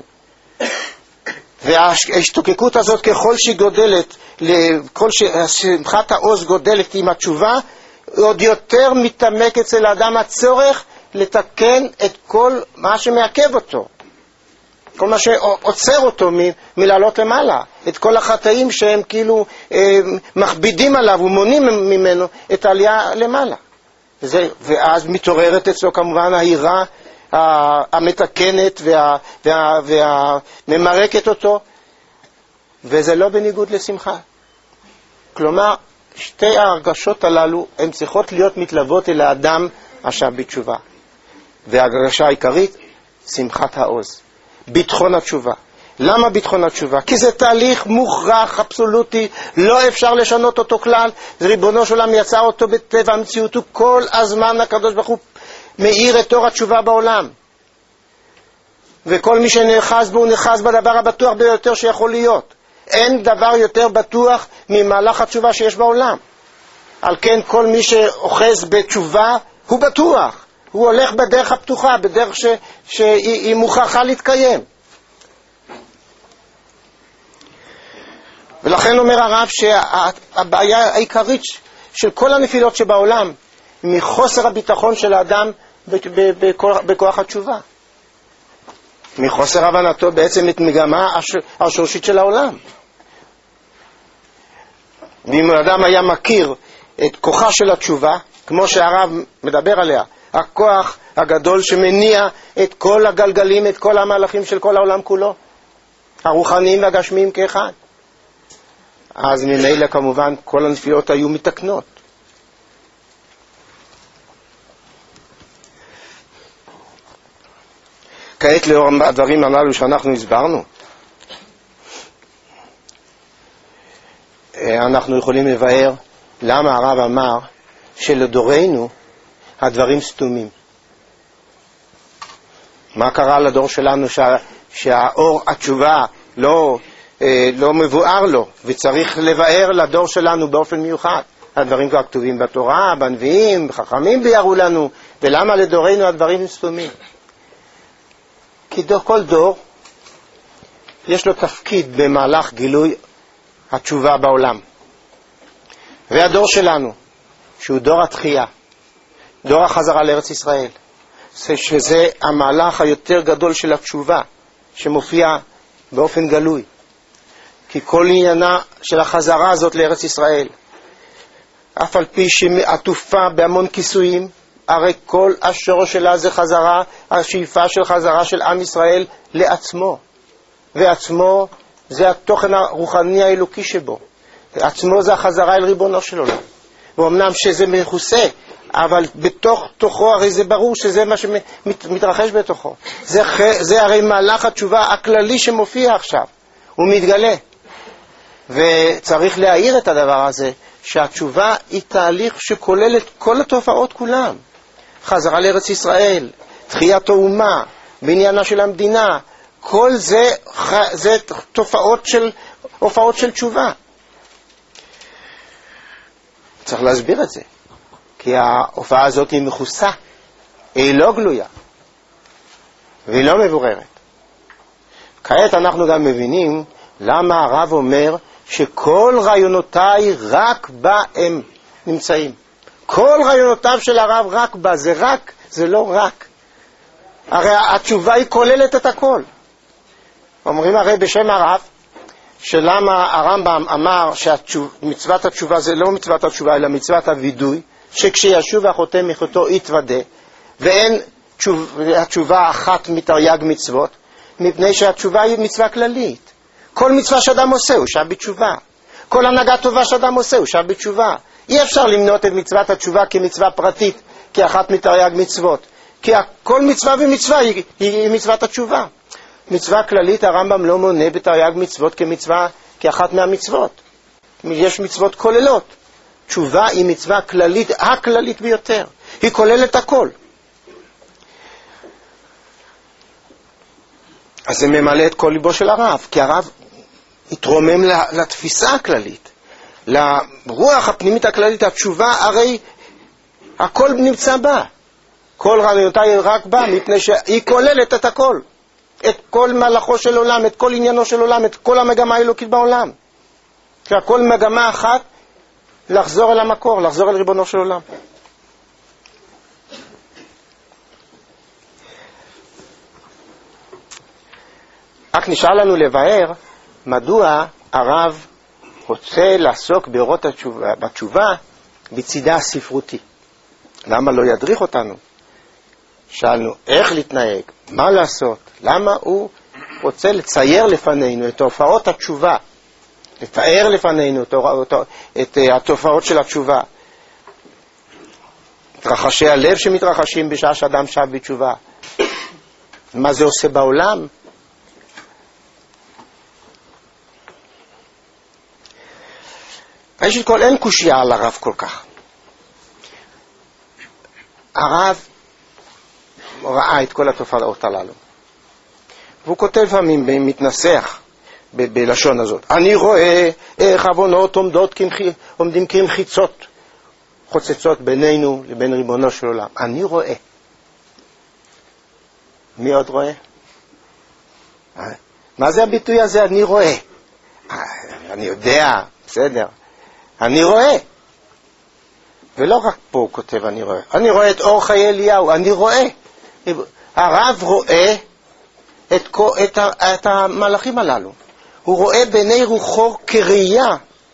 וההשתוקקות הזאת ככל שהיא גודלת, כל ששמחת העוז גודלת עם התשובה, עוד יותר מתעמק אצל האדם הצורך לתקן את כל מה שמעכב אותו, כל מה שעוצר אותו מ- מלעלות למעלה, את כל החטאים שהם כאילו אה, מכבידים עליו ומונים ממנו את העלייה למעלה. וזה, ואז מתעוררת אצלו כמובן העירה המתקנת וה, וה, והממרקת אותו, וזה לא בניגוד לשמחה. כלומר, שתי ההרגשות הללו הן צריכות להיות מתלוות אל האדם השב בתשובה. וההרגשה העיקרית, שמחת העוז, ביטחון התשובה. למה ביטחון התשובה? כי זה תהליך מוכרח, אבסולוטי, לא אפשר לשנות אותו כלל. ריבונו של עולם יצר אותו בטבע המציאות, כל הזמן הקדוש ברוך הוא מאיר את אור התשובה בעולם. וכל מי שנאחז בו, הוא נאחז בדבר הבטוח ביותר שיכול להיות. אין דבר יותר בטוח ממהלך התשובה שיש בעולם. על כן כל מי שאוחז בתשובה הוא בטוח. הוא הולך בדרך הפתוחה, בדרך ש, שהיא מוכרחה להתקיים. ולכן אומר הרב שהבעיה העיקרית של כל הנפילות שבעולם מחוסר הביטחון של האדם בכוח התשובה. מחוסר הבנתו בעצם את מגמה השורשית של העולם. ואם האדם היה מכיר את כוחה של התשובה, כמו שהרב מדבר עליה, הכוח הגדול שמניע את כל הגלגלים, את כל המהלכים של כל העולם כולו, הרוחניים והגשמיים כאחד, אז ממילא כמובן כל הנפילות היו מתקנות. כעת לאור הדברים הללו שאנחנו הסברנו, אנחנו יכולים לבאר למה הרב אמר שלדורנו הדברים סתומים. מה קרה לדור שלנו שה, שהאור התשובה לא, אה, לא מבואר לו, וצריך לבאר לדור שלנו באופן מיוחד? הדברים כבר כתובים בתורה, בנביאים, בחכמים ביארו לנו. ולמה לדורנו הדברים סתומים? כי דור, כל דור יש לו תפקיד במהלך גילוי התשובה בעולם. והדור שלנו, שהוא דור התחייה, דור החזרה לארץ ישראל, שזה המהלך היותר גדול של התשובה שמופיע באופן גלוי. כי כל עניינה של החזרה הזאת לארץ ישראל, אף על פי שעטופה בהמון כיסויים, הרי כל השורש שלה זה חזרה, השאיפה של חזרה של עם ישראל לעצמו. ועצמו זה התוכן הרוחני האלוקי שבו. עצמו זה החזרה אל ריבונו של עולם. ואומנם שזה מכוסה, אבל בתוך תוכו הרי זה ברור שזה מה שמתרחש בתוכו. זה, זה הרי מהלך התשובה הכללי שמופיע עכשיו. הוא מתגלה. וצריך להעיר את הדבר הזה, שהתשובה היא תהליך שכולל את כל התופעות כולם. חזרה לארץ ישראל, תחיית האומה, בעניינה של המדינה, כל זה, זה תופעות של, הופעות של תשובה. צריך להסביר את זה, כי ההופעה הזאת היא מכוסה, היא לא גלויה, והיא לא מבוררת. כעת אנחנו גם מבינים למה הרב אומר שכל רעיונותיי רק בה הם נמצאים. כל רעיונותיו של הרב רק בה, זה רק, זה לא רק. הרי התשובה היא כוללת את הכל. אומרים הרי בשם הרב, שלמה הרמב"ם אמר שמצוות התשובה זה לא מצוות התשובה אלא מצוות הוידוי, שכשישוב החוטא מחטאו יתוודה, ואין תשוב, התשובה אחת מתרי"ג מצוות, מפני שהתשובה היא מצווה כללית. כל מצווה שאדם עושה הוא שב בתשובה. כל הנהגה טובה שאדם עושה הוא שב בתשובה. אי אפשר למנות את מצוות התשובה כמצווה פרטית, כאחת מתרי"ג מצוות. כי כל מצווה ומצווה היא, היא מצוות התשובה. מצווה כללית הרמב"ם לא מונה בתרי"ג מצוות כמצווה, כאחת מהמצוות. יש מצוות כוללות. תשובה היא מצווה כללית, הכללית ביותר. היא כוללת הכל. אז זה ממלא את כל ליבו של הרב, כי הרב התרומם לתפיסה הכללית, לרוח הפנימית הכללית. התשובה הרי הכל נמצא בה. כל רעיונותיי רק בה, מפני שהיא כוללת את הכל. את כל מלאכו של עולם, את כל עניינו של עולם, את כל המגמה האלוקית בעולם. שהכל מגמה אחת, לחזור אל המקור, לחזור אל ריבונו של עולם. רק נשאר לנו לבאר מדוע הרב רוצה לעסוק באורות התשובה, בתשובה בצידה הספרותי. למה לא ידריך אותנו? שאלנו איך להתנהג, מה לעשות, למה הוא רוצה לצייר לפנינו את תופעות התשובה, לתאר לפנינו את התופעות של התשובה, את רחשי הלב שמתרחשים בשעה שאדם שב בתשובה, מה זה עושה בעולם. ראשית כל, אין קושיה על הרב כל כך. הרב ראה את כל התופעות הללו. והוא כותב לפעמים, מתנסח ב- בלשון הזאת. אני רואה איך עוונות עומדות כמחי, עומדים כמחיצות, חוצצות בינינו לבין ריבונו של עולם. אני רואה. מי עוד רואה? מה זה הביטוי הזה? אני רואה. אני יודע, בסדר. אני רואה. ולא רק פה הוא כותב אני רואה. אני רואה את אור חיי אליהו, אני רואה. הרב רואה את, את, את המלאכים הללו. הוא רואה בעיני רוחו כראייה.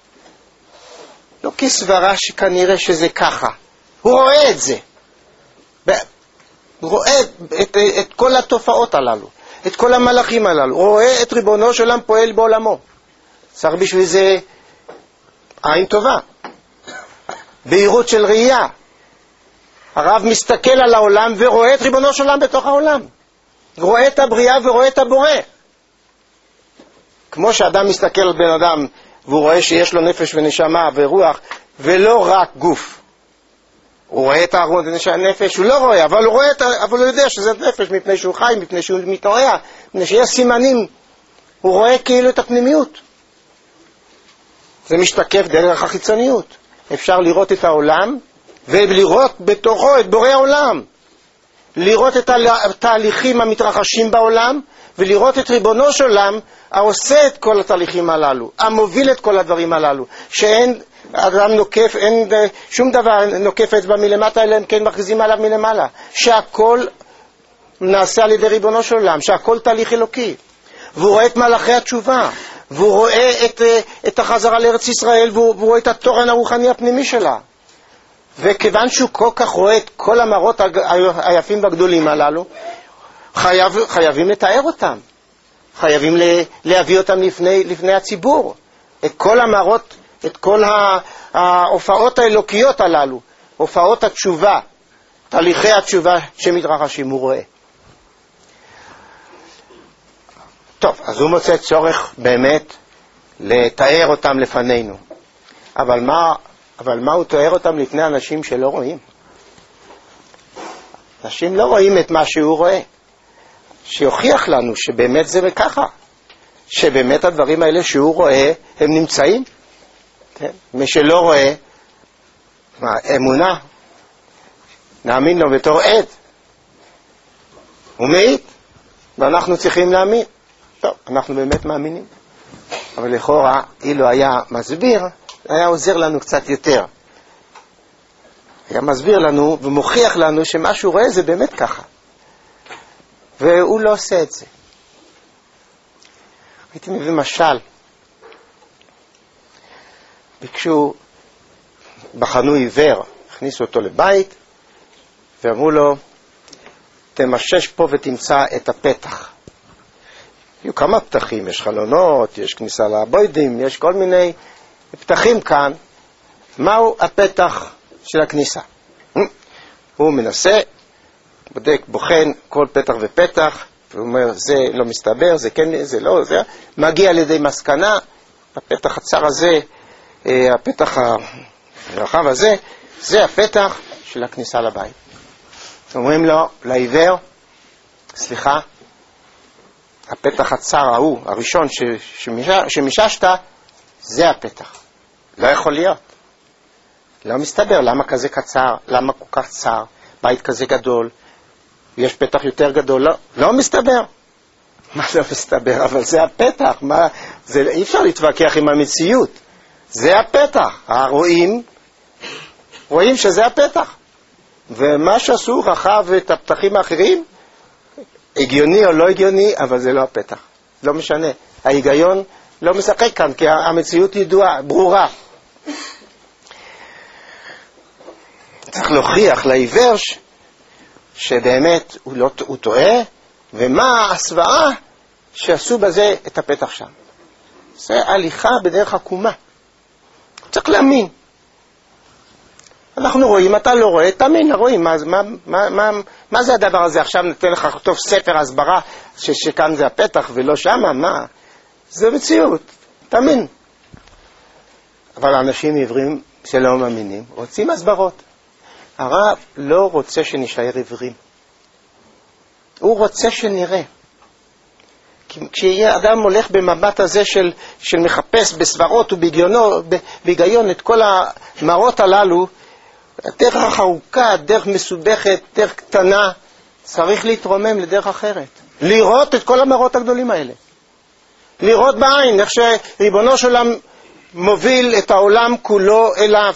לא כסברה שכנראה שזה ככה. הוא רואה את זה. הוא רואה את, את כל התופעות הללו. את כל המלאכים הללו. הוא רואה את ריבונו של עולם פועל בעולמו. צריך בשביל זה עין טובה. בהירות של ראייה. הרב מסתכל על העולם ורואה את ריבונו של עולם בתוך העולם. רואה את הבריאה ורואה את הבורא. כמו שאדם מסתכל על בן אדם והוא רואה שיש לו נפש ונשמה ורוח ולא רק גוף. הוא רואה את הנפש, הוא לא רואה, אבל הוא רואה את, אבל הוא יודע שזה נפש מפני שהוא חי, מפני שהוא מתנועע, מפני שיש סימנים. הוא רואה כאילו את הפנימיות. זה משתקף דרך החיצוניות. אפשר לראות את העולם ולראות בתוכו את בורא העולם. לראות את התהליכים המתרחשים בעולם ולראות את ריבונו של עולם העושה את כל התהליכים הללו, המוביל את כל הדברים הללו, שאין אדם נוקף, אין שום דבר נוקף אצבע מלמטה אלא אם כן מכריזים עליו מלמעלה, שהכל נעשה על ידי ריבונו של עולם, שהכל תהליך אלוקי. והוא רואה את מלאכי התשובה, והוא רואה את, את החזרה לארץ ישראל, והוא, והוא רואה את התורן הרוחני הפנימי שלה. וכיוון שהוא כל כך רואה את כל המראות היפים והגדולים הללו, חייב, חייבים לתאר אותם. חייבים להביא אותם לפני, לפני הציבור. את כל המראות, את כל ההופעות האלוקיות הללו, הופעות התשובה, תהליכי התשובה שמתרחשים, הוא רואה. טוב, אז הוא מוצא צורך באמת לתאר אותם לפנינו. אבל מה אבל מה הוא תואר אותם לפני אנשים שלא רואים? אנשים לא רואים את מה שהוא רואה. שיוכיח לנו שבאמת זה וככה. שבאמת הדברים האלה שהוא רואה, הם נמצאים. כן? מי שלא רואה, מה, אמונה, נאמין לו בתור עד. הוא מעיד, ואנחנו צריכים להאמין. טוב, אנחנו באמת מאמינים. אבל לכאורה, אילו היה מסביר, היה עוזר לנו קצת יותר. היה מסביר לנו ומוכיח לנו שמה שהוא רואה זה באמת ככה. והוא לא עושה את זה. הייתי מביא משל. ביקשו, בחנו עיוור, הכניסו אותו לבית, ואמרו לו, תמשש פה ותמצא את הפתח. היו כמה פתחים, יש חלונות, יש כניסה לבוידים, יש כל מיני פתחים כאן. מהו הפתח של הכניסה? הוא מנסה, בודק, בוחן כל פתח ופתח, והוא אומר, זה לא מסתבר, זה כן, זה לא, זה מגיע לידי מסקנה, הפתח הצר הזה, הפתח הרחב הזה, זה הפתח של הכניסה לבית. אומרים לו, לעיוור, סליחה, הפתח הצר ההוא, הראשון שמששת, זה הפתח. לא יכול להיות. לא מסתבר, למה כזה קצר, למה כל כך צר, בית כזה גדול, יש פתח יותר גדול, לא, לא מסתבר. מה לא מסתבר? אבל זה הפתח, מה, זה, אי אפשר להתווכח עם המציאות. זה הפתח, הרואים, רואים שזה הפתח. ומה שעשו רחב את הפתחים האחרים, הגיוני או לא הגיוני, אבל זה לא הפתח. לא משנה. ההיגיון לא משחק כאן, כי המציאות ידועה, ברורה. צריך להוכיח לעיוור ש... שבאמת הוא, לא, הוא טועה, ומה הסוואה שעשו בזה את הפתח שם. זה הליכה בדרך עקומה. צריך להאמין. אנחנו רואים, אתה לא רואה, תאמין, רואים, מה, מה, מה, מה, מה זה הדבר הזה? עכשיו נתן לך לכתוב ספר הסברה ש, שכאן זה הפתח ולא שמה, מה? זה מציאות, תאמין. אבל האנשים עיוורים שלא מאמינים, רוצים הסברות. הרב לא רוצה שנשאר עיוורים. הוא רוצה שנראה. כשאדם הולך במבט הזה של, של מחפש בסברות ובהיגיון את כל המראות הללו, דרך ארוכה, דרך מסובכת, דרך קטנה, צריך להתרומם לדרך אחרת. לראות את כל המראות הגדולים האלה. לראות בעין, איך שריבונו של עולם מוביל את העולם כולו אליו.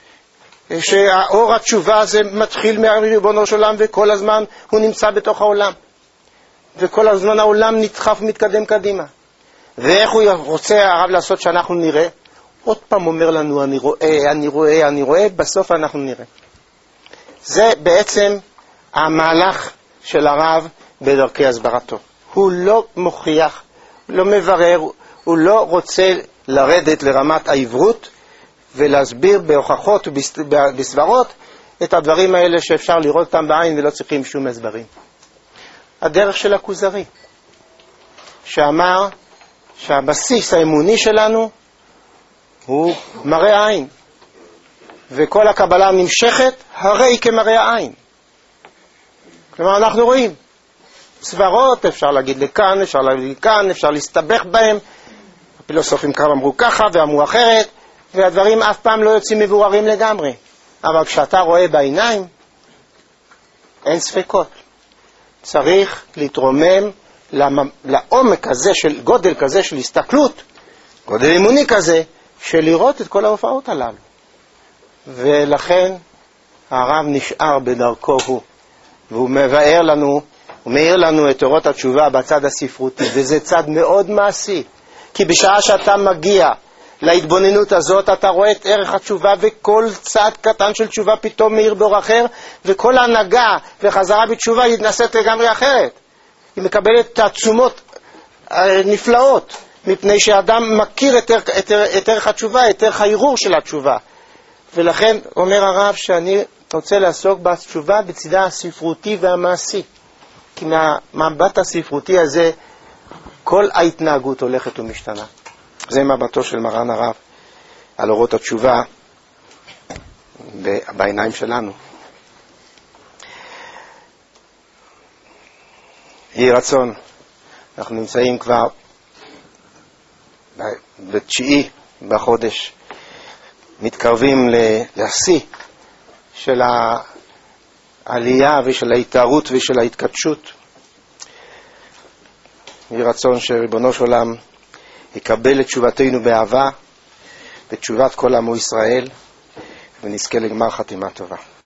שהאור התשובה הזה מתחיל מריבונו של עולם, וכל הזמן הוא נמצא בתוך העולם. וכל הזמן העולם נדחף ומתקדם קדימה. ואיך הוא רוצה הרב לעשות שאנחנו נראה? עוד פעם אומר לנו, אני רואה, אני רואה, אני רואה, בסוף אנחנו נראה. זה בעצם המהלך של הרב בדרכי הסברתו. הוא לא מוכיח, לא מברר, הוא לא רוצה לרדת לרמת העברות, ולהסביר בהוכחות ובסברות את הדברים האלה שאפשר לראות אותם בעין ולא צריכים שום הסברים. הדרך של הכוזרי, שאמר שהבסיס האמוני שלנו הוא מראה עין, וכל הקבלה נמשכת הרי כמראה עין. כלומר, אנחנו רואים סברות, אפשר להגיד לכאן, אפשר להגיד לכאן, אפשר להסתבך בהם. הפילוסופים כבר אמרו ככה ואמרו אחרת, והדברים אף פעם לא יוצאים מבוררים לגמרי. אבל כשאתה רואה בעיניים, אין ספקות. צריך להתרומם לעומק הזה, של גודל כזה של הסתכלות, גודל אמוני כזה, של לראות את כל ההופעות הללו. ולכן הרב נשאר בדרכו הוא, והוא מבאר לנו, הוא מאיר לנו את אורות התשובה בצד הספרותי, וזה צד מאוד מעשי. כי בשעה שאתה מגיע להתבוננות הזאת, אתה רואה את ערך התשובה, וכל צד קטן של תשובה פתאום מאיר באור אחר, וכל ההנהגה וחזרה בתשובה היא נעשית לגמרי אחרת. היא מקבלת תעצומות נפלאות, מפני שאדם מכיר את ערך, את, את ערך התשובה, את ערך הערעור של התשובה. ולכן אומר הרב שאני רוצה לעסוק בתשובה בצדה הספרותי והמעשי. כי מהמבט הספרותי הזה, כל ההתנהגות הולכת ומשתנה. זה מבטו של מרן הרב על אורות התשובה. בעיניים שלנו. יהי רצון, אנחנו נמצאים כבר בתשיעי בחודש, מתקרבים לשיא של העלייה ושל ההתארות ושל ההתקדשות. יהי רצון שריבונו של עולם יקבל את תשובתנו באהבה, בתשובת כל עמו ישראל, ונזכה לגמר חתימה טובה.